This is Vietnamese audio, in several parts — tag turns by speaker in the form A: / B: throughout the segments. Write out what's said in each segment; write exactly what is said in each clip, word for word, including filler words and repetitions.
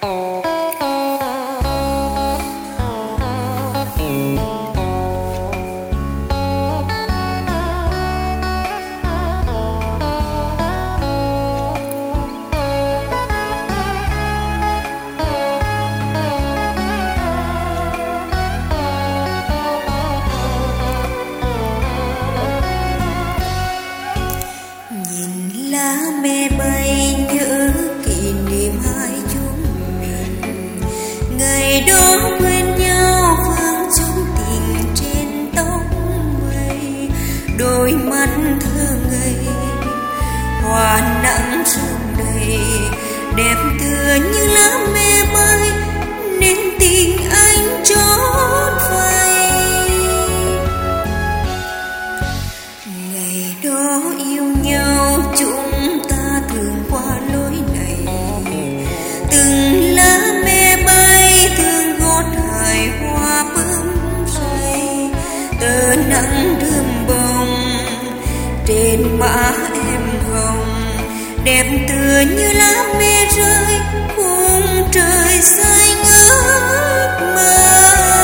A: Mê bay nhớ kỷ niệm hai chúng mình, ngày đó quên nhau vương chung tình trên tóc mây, đôi mắt thơ ngây hoa nắng sương đầy, đẹp tựa như lá mê bay nên tình anh chót vay. Ngày đó yêu nhau chúng ta thường qua lối này, từng lá mê bay thương gót hài hoa bướm rơi, tờ nắng đơm bông trên má em hồng, đẹp tựa như lá mê rơi khung trời xanh ước mơ.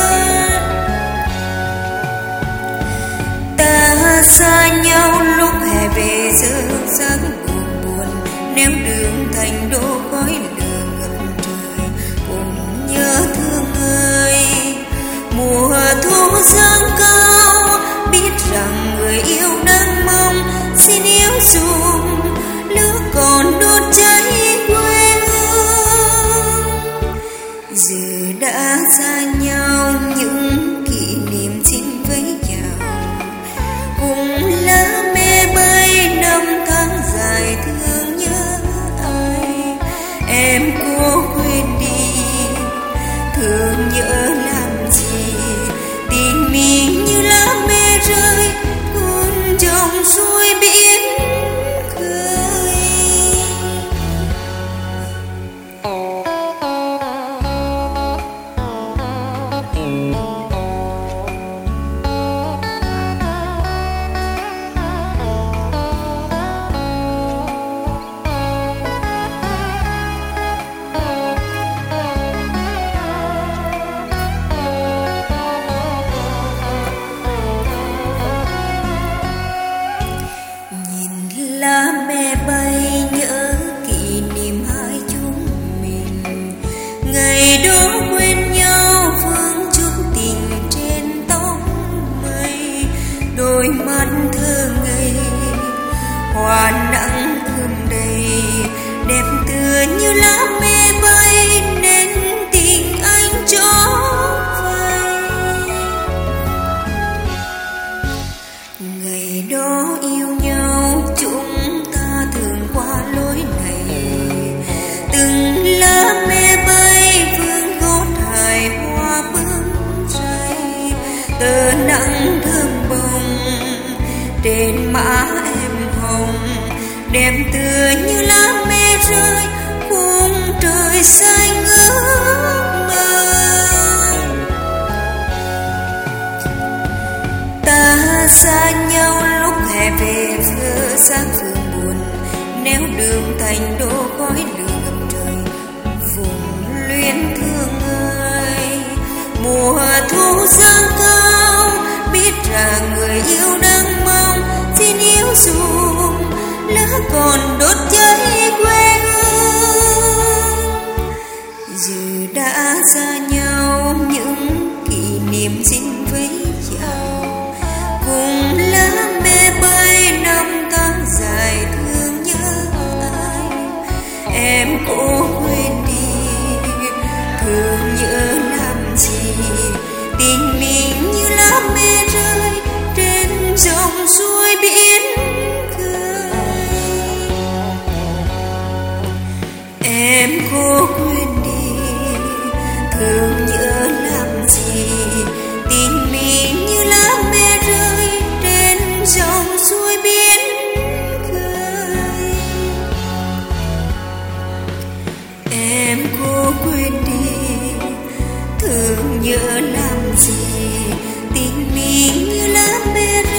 A: Ta xa nhau lúc hè về giờ giấc buồn buồn, nếu đường thành đô khói lửa ngập trời cùng nhớ thương ơi. Mùa thu dâng cao biết rằng người yêu đang mong, xin yêu dùm lửa còn đốt cháy quê hương. Giờ đã xa nhau những kỷ niệm xin với chào, cùng lá mê bay năm tháng dài thương nhớ ai. Em cố quên đi thương nhớ làm gì, tình mình như lá mê rơi cuốn dòng xuôi biển khơi. Lá mê bay nhớ kỷ niệm hai chúng mình, ngày đó quên nhau vương chung tình trên tóc mây, đôi mắt thơ ngây hoa nắng thơm đầy, đẹp tựa như lá mê bay nên tình anh chót vay. Ngày đó yêu nhau chúng ta thường qua lối này, từng lá mê bay vương gót hài hoa bướm rơi, tờ nắng thơm bông trên má em hồng, đẹp tựa như lá mê rơi khung trời xanh ước mơ. Ta xa nhau lúc hè về giữa sáng sương buồn, nếu đường thành đô khói lửa ngập trời vùng luyến thương ơi. Mùa thu dâng cao biết rằng người yêu đang mong, xin yêu dùm lửa còn đốt cháy quê hương. Giờ đã xa nhau những kỷ niệm xin với chào, cùng lá mê bay năm tháng dài thương nhớ ai. Em cố quên đi thương nhớ làm gì, tình mình như lá mê rơi trên dòng suối biển khơi. Em cố quên đi thương nhớ làm gì, tình mình như lá mê rơi trên dòng suối biển khơi. Em cố quên đi thương nhớ làm gì, tình mình như lá mê rơi